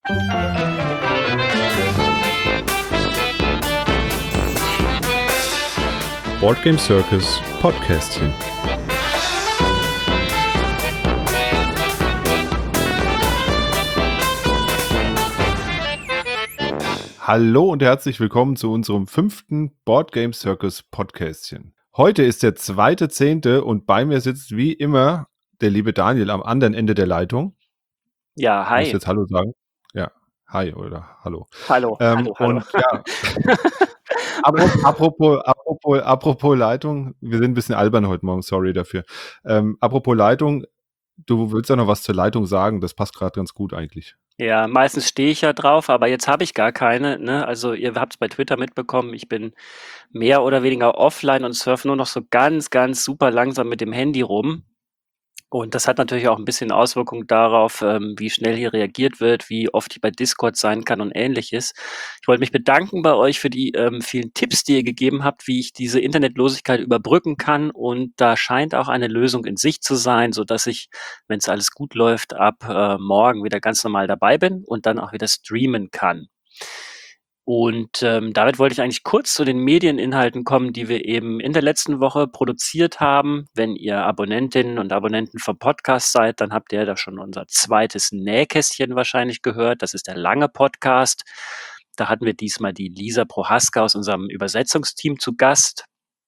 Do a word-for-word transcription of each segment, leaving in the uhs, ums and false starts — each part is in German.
Board Game Circus Podcastchen. Hallo und herzlich willkommen zu unserem fünften Board Game Circus Podcastchen. Heute ist der zweite Zehnte und bei mir sitzt wie immer der liebe Daniel am anderen Ende der Leitung. Ja, hi. Du musst jetzt Hallo sagen. Ja, hi oder Hallo. Hallo, ähm, hallo, hallo. Und ja, apropos, apropos, apropos Leitung, wir sind ein bisschen albern heute Morgen, sorry dafür. Ähm, apropos Leitung, du willst ja noch was zur Leitung sagen, das passt gerade ganz gut eigentlich. Ja, meistens stehe ich ja drauf, aber jetzt habe ich gar keine. Ne? Also ihr habt es bei Twitter mitbekommen, ich bin mehr oder weniger offline und surfe nur noch so ganz, ganz super langsam mit dem Handy rum. Und das hat natürlich auch ein bisschen Auswirkungen darauf, ähm, wie schnell hier reagiert wird, wie oft ich bei Discord sein kann und Ähnliches. Ich wollte mich bedanken bei euch für die ähm, vielen Tipps, die ihr gegeben habt, wie ich diese Internetlosigkeit überbrücken kann. Und da scheint auch eine Lösung in Sicht zu sein, sodass ich, wenn es alles gut läuft, ab äh, morgen wieder ganz normal dabei bin und dann auch wieder streamen kann. Und ähm, damit wollte ich eigentlich kurz zu den Medieninhalten kommen, die wir eben in der letzten Woche produziert haben. Wenn ihr Abonnentinnen und Abonnenten vom Podcast seid, dann habt ihr da schon unser zweites Nähkästchen wahrscheinlich gehört. Das ist der lange Podcast. Da hatten wir diesmal die Lisa Prohaska aus unserem Übersetzungsteam zu Gast.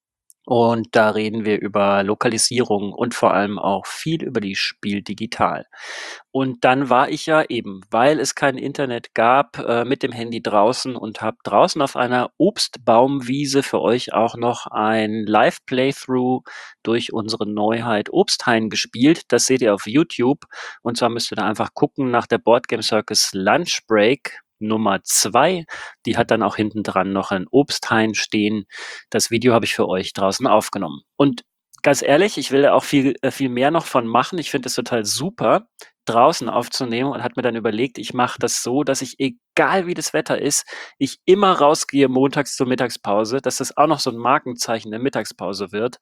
Und da reden wir über Lokalisierung und vor allem auch viel über die Spiel digital. Und dann war ich ja eben, weil es kein Internet gab, äh, mit dem Handy draußen und habe draußen auf einer Obstbaumwiese für euch auch noch ein Live-Playthrough durch unsere Neuheit Obsthain gespielt. Das seht ihr auf YouTube. Und zwar müsst ihr da einfach gucken nach der Board Game Circus Lunch Break Nummer zwei. Die hat dann auch hinten dran noch ein Obsthain stehen. Das Video habe ich für euch draußen aufgenommen. Und ganz ehrlich, ich will da auch viel, äh, viel mehr noch von machen. Ich finde es total super, draußen aufzunehmen und hat mir dann überlegt, ich mache das so, dass ich, egal wie das Wetter ist, ich immer rausgehe montags zur Mittagspause, dass das auch noch so ein Markenzeichen der Mittagspause wird.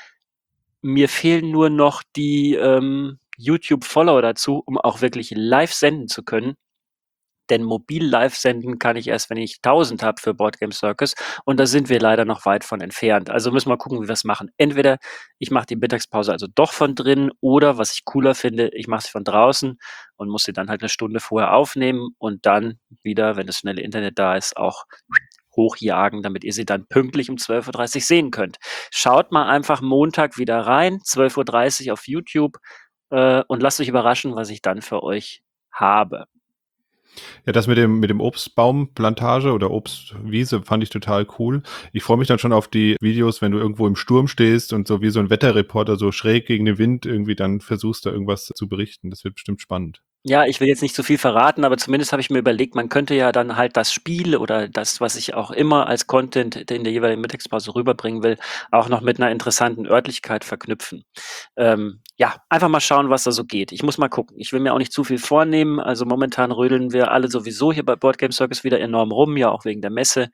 Mir fehlen nur noch die ähm, YouTube-Follower dazu, um auch wirklich live senden zu können. Denn mobil live senden kann ich erst, wenn ich tausend habe für Board Game Circus. Und da sind wir leider noch weit von entfernt. Also müssen wir gucken, wie wir es machen. Entweder ich mache die Mittagspause also doch von drin oder, was ich cooler finde, ich mache sie von draußen und muss sie dann halt eine Stunde vorher aufnehmen und dann wieder, wenn das schnelle Internet da ist, auch hochjagen, damit ihr sie dann pünktlich um zwölf Uhr dreißig sehen könnt. Schaut mal einfach Montag wieder rein, zwölf Uhr dreißig auf YouTube äh, und lasst euch überraschen, was ich dann für euch habe. Ja, das mit dem mit dem Obstbaumplantage oder Obstwiese fand ich total cool. Ich freue mich dann schon auf die Videos, wenn du irgendwo im Sturm stehst und so wie so ein Wetterreporter so schräg gegen den Wind irgendwie dann versuchst, da irgendwas zu berichten. Das wird bestimmt spannend. Ja, ich will jetzt nicht zu viel verraten, aber zumindest habe ich mir überlegt, man könnte ja dann halt das Spiel oder das, was ich auch immer als Content in der jeweiligen Mittagspause rüberbringen will, auch noch mit einer interessanten Örtlichkeit verknüpfen. Ähm, ja, einfach mal schauen, was da so geht. Ich muss mal gucken. Ich will mir auch nicht zu viel vornehmen. Also momentan rödeln wir alle sowieso hier bei Board Game Circus wieder enorm rum, ja auch wegen der Messe.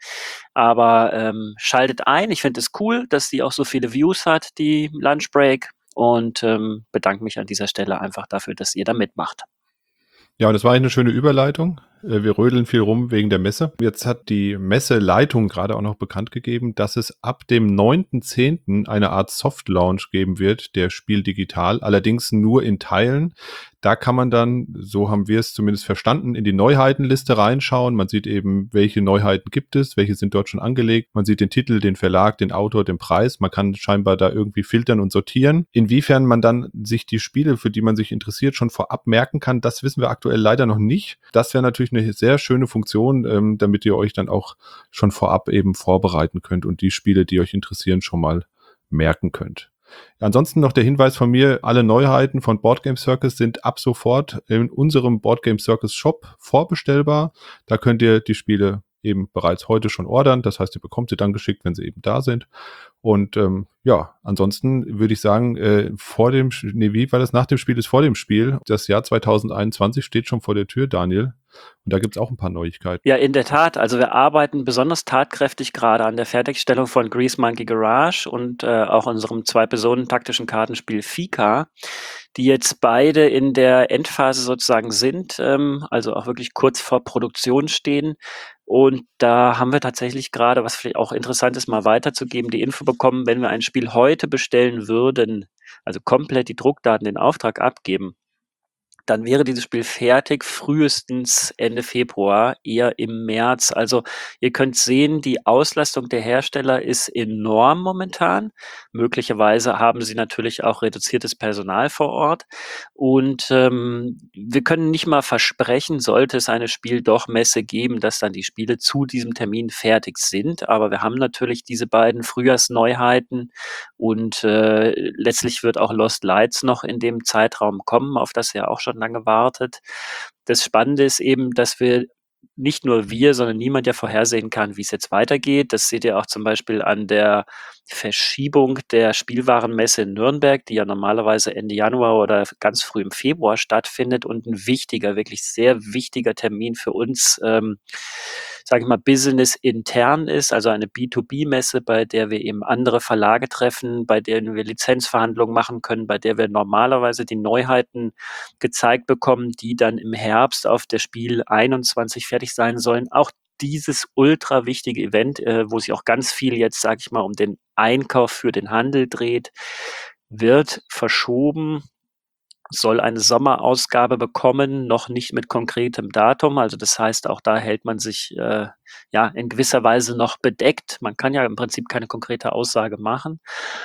Aber ähm, schaltet ein. Ich finde es cool, dass die auch so viele Views hat, die Lunch Break. Und ähm, bedanke mich an dieser Stelle einfach dafür, dass ihr da mitmacht. Ja, und das war eine schöne Überleitung. Wir rödeln viel rum wegen der Messe. Jetzt hat die Messeleitung gerade auch noch bekannt gegeben, dass es ab dem neunten zehnten eine Art Soft-Launch geben wird, der Spiel digital, allerdings nur in Teilen. Da kann man dann, so haben wir es zumindest verstanden, in die Neuheitenliste reinschauen. Man sieht eben, welche Neuheiten gibt es, welche sind dort schon angelegt. Man sieht den Titel, den Verlag, den Autor, den Preis. Man kann scheinbar da irgendwie filtern und sortieren. Inwiefern man dann sich die Spiele, für die man sich interessiert, schon vorab merken kann, das wissen wir aktuell leider noch nicht. Das wäre natürlich eine sehr schöne Funktion, ähm, damit ihr euch dann auch schon vorab eben vorbereiten könnt und die Spiele, die euch interessieren, schon mal merken könnt. Ja, ansonsten noch der Hinweis von mir, alle Neuheiten von Board Game Circus sind ab sofort in unserem Board Game Circus Shop vorbestellbar. Da könnt ihr die Spiele eben bereits heute schon ordern. Das heißt, ihr bekommt sie dann geschickt, wenn sie eben da sind. Und ähm, ja, ansonsten würde ich sagen, äh, vor dem, Sch- nee, wie war das? Nach dem Spiel ist vor dem Spiel. Das Jahr zwanzig einundzwanzig steht schon vor der Tür, Daniel. Und da gibt's auch ein paar Neuigkeiten. Ja, in der Tat. Also wir arbeiten besonders tatkräftig gerade an der Fertigstellung von Grease Monkey Garage und äh, auch unserem Zwei-Personen-taktischen Kartenspiel Fika, die jetzt beide in der Endphase sozusagen sind, ähm, also auch wirklich kurz vor Produktion stehen. Und da haben wir tatsächlich gerade, was vielleicht auch interessant ist, mal weiterzugeben, die Info bekommen, wenn wir ein Spiel heute bestellen würden, also komplett die Druckdaten, den Auftrag abgeben, dann wäre dieses Spiel fertig frühestens Ende Februar, eher im März. Also ihr könnt sehen, die Auslastung der Hersteller ist enorm momentan. Möglicherweise haben sie natürlich auch reduziertes Personal vor Ort. Und ähm, wir können nicht mal versprechen, sollte es eine Spiel doch Messe geben, dass dann die Spiele zu diesem Termin fertig sind. Aber wir haben natürlich diese beiden Frühjahrsneuheiten und äh, letztlich wird auch Lost Lights noch in dem Zeitraum kommen, auf das ihr auch schon lange wartet. Das Spannende ist eben, dass wir nicht nur wir, sondern niemand ja vorhersehen kann, wie es jetzt weitergeht. Das seht ihr auch zum Beispiel an der Verschiebung der Spielwarenmesse in Nürnberg, die ja normalerweise Ende Januar oder ganz früh im Februar stattfindet und ein wichtiger, wirklich sehr wichtiger Termin für uns, ähm, sage ich mal, business intern ist, also eine B zwei B-Messe, bei der wir eben andere Verlage treffen, bei denen wir Lizenzverhandlungen machen können, bei der wir normalerweise die Neuheiten gezeigt bekommen, die dann im Herbst auf der Spiel einundzwanzig fertig sein sollen. Auch dieses ultra wichtige Event, äh, wo sich auch ganz viel jetzt, sage ich mal, um den Einkauf für den Handel dreht, wird verschoben, soll eine Sommerausgabe bekommen, noch nicht mit konkretem Datum. Also das heißt, auch da hält man sich äh, ja in gewisser Weise noch bedeckt. Man kann ja im Prinzip keine konkrete Aussage machen.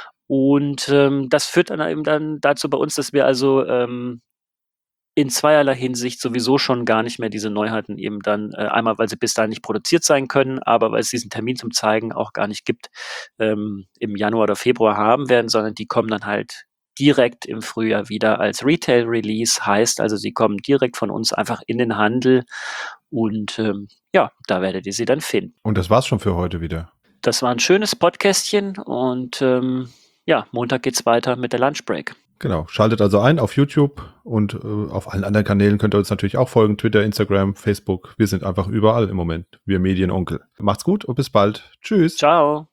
Und ähm, das führt dann eben dann dazu bei uns, dass wir also ähm, in zweierlei Hinsicht sowieso schon gar nicht mehr diese Neuheiten eben dann, äh, einmal, weil sie bis dahin nicht produziert sein können, aber weil es diesen Termin zum Zeigen auch gar nicht gibt, ähm, im Januar oder Februar haben werden, sondern die kommen dann halt direkt im Frühjahr wieder als Retail-Release, heißt also, sie kommen direkt von uns einfach in den Handel und ähm, ja, da werdet ihr sie dann finden. Und das war's schon für heute wieder. Das war ein schönes Podcastchen und ähm, ja, Montag geht's weiter mit der Lunchbreak. Genau, schaltet also ein auf YouTube und äh, auf allen anderen Kanälen könnt ihr uns natürlich auch folgen, Twitter, Instagram, Facebook. Wir sind einfach überall im Moment, wir Medienonkel. Macht's gut und bis bald. Tschüss. Ciao.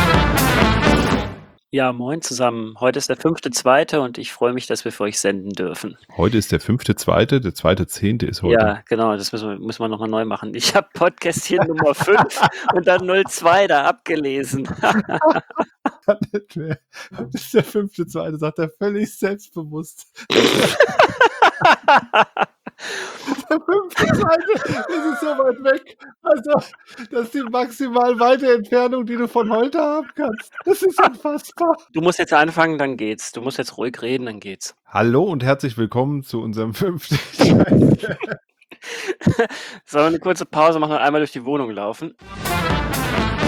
Ja, moin zusammen. Heute ist der fünfte Zweite und ich freue mich, dass wir für euch senden dürfen. Heute ist der fünfte Zweite, der zweite Zehnte ist heute. Ja, genau, das müssen wir, müssen wir nochmal neu machen. Ich habe Podcast hier Nummer fünf und dann null zwei da abgelesen. Kann nicht mehr. Heute ist der fünfte Zweite, sagt er völlig selbstbewusst. Der fünfte Zweite, das ist so weit weg. Also, das ist die maximal weite Entfernung, die du von heute haben kannst. Das ist unfassbar. Du musst jetzt anfangen, dann geht's. Du musst jetzt ruhig reden, dann geht's. Hallo und herzlich willkommen zu unserem fünften Zweite. Sollen wir eine kurze Pause machen und einmal durch die Wohnung laufen?